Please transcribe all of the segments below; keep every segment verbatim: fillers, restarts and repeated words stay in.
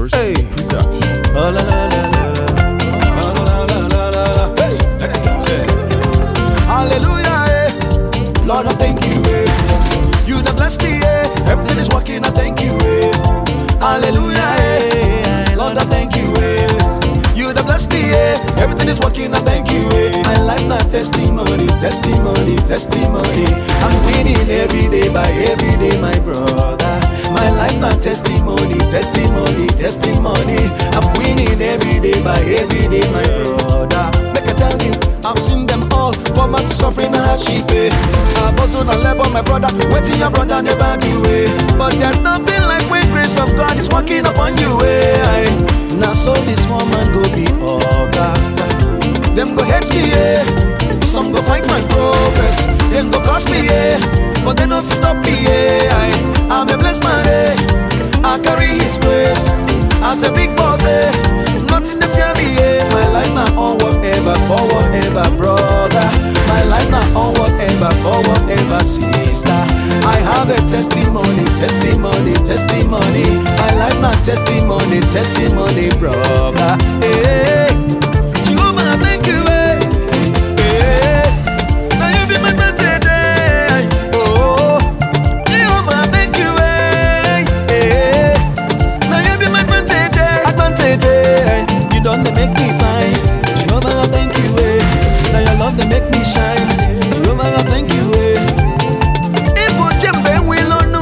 First Hey. Production. Oh, la, la, la, la, la. Oh, la, la, la, la, la. Hey. Hey. Hallelujah, eh. Lord, I thank you, eh. You done blessed me, eh. Everything is working, I thank you, eh. Hallelujah, eh. Lord, I thank you, eh. You done blessed me, eh. Everything is working, I thank you, eh. My life not testimony, testimony, testimony. I'm winning every day by every day, my brother. My life not testimony, testimony, testimony. I'm winning every day by every day, my brother. Make I tell you, I've seen them all. Poverty, suffering, hardship. Eh. I've also not labor, my brother. Waiting your brother never do it. But there's nothing like when grace of God is working upon you. Eh. Now so this woman go be all God. Them go hate me, eh. Some go fight my progress. Them go cost me, eh. But they no fit stop me, eh. I, I'm a blessed man, eh. I carry His grace as a big boss, eh. Nothing to fear me, eh. My life not on whatever, for whatever, brother. My life not on whatever, for whatever, sister. I have a testimony, testimony, testimony. My life not testimony, testimony, brother. Hey, Jehovah, thank you, eh. Hey, now you be my friend today. Oh, Jehovah, thank you, eh. Hey, now you be my friend today. Advantage, eh. You done to make me fine. Jehovah, thank you, eh. Now your love they make me shine. Jehovah, thank you, eh. Ibu jembe wilono,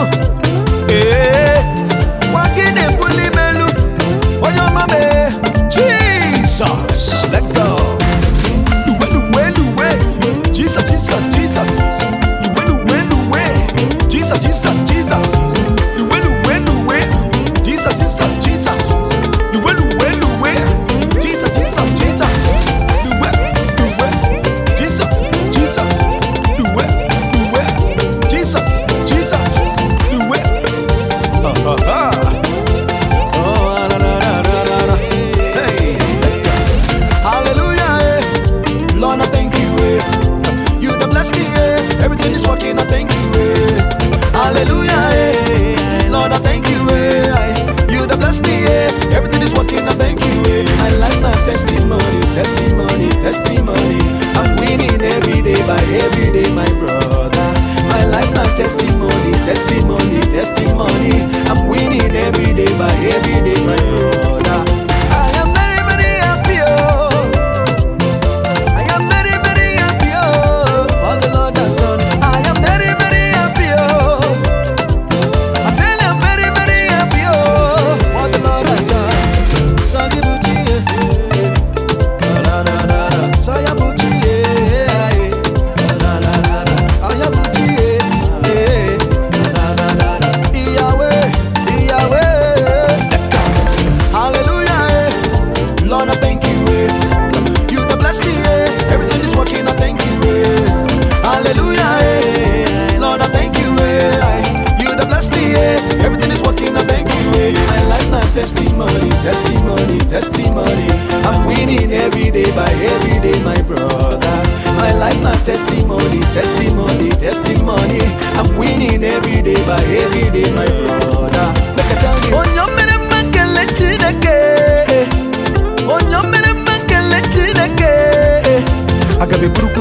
eh. Wakine puli melu, oyo mame. Jesus, let go. Luwe, luwe, luwe. Jesus, Jesus, Jesus. Luwe, luwe, luwe. Jesus, Jesus, Jesus. Luwe, luwe, luwe. Jesus, Jesus, Jesus. Luwe, luwe, luwe. Jesus, Jesus, Jesus. Luwe, luwe. Jesus, Jesus. Luwe, luwe. Jesus, Jesus. Luwe. Ha ha ha. Oh, na na na na na na. Hey. Hallelujah, eh. Lord, I thank you, eh. You done bless me, eh. Everything is working, I thank you, eh. Hallelujah, eh. Lord, I thank you, eh. You done bless me, eh. Everything is working, I thank you, eh. My life not testimony, testimony, testimony. I'm winning every day by every day, my brother. My life not testimony, testimony, testimony. I'm winning every day by every day, my brother. I am very, very happy, oh. I am very, very happy, oh. All the Lord has done. I am very, very happy, oh. I tell you, I'm very, very happy, oh. What the Lord has done. Sagi Buji, eh. Na na na na. Saya Buji, eh. Na na na na. Aya Buji, eh. Eh. Na na na na. Yahweh, Yahweh. Hallelujah, eh. Lord, I thank you, eh. You done bless me, eh. Everything is working, I thank you, eh. Hallelujah, eh. Lord, I thank you, eh. You done bless me, eh. Everything is working, I thank you, eh. My life not testimony, testimony, testimony. I'm winning every day by every day, my brother. My life not testimony, testimony, testimony. I'm winning every day by every day, my brother. Make I tell you. Onyo mere makele Chineke. Onyo mere makele Chineke. Agabe buru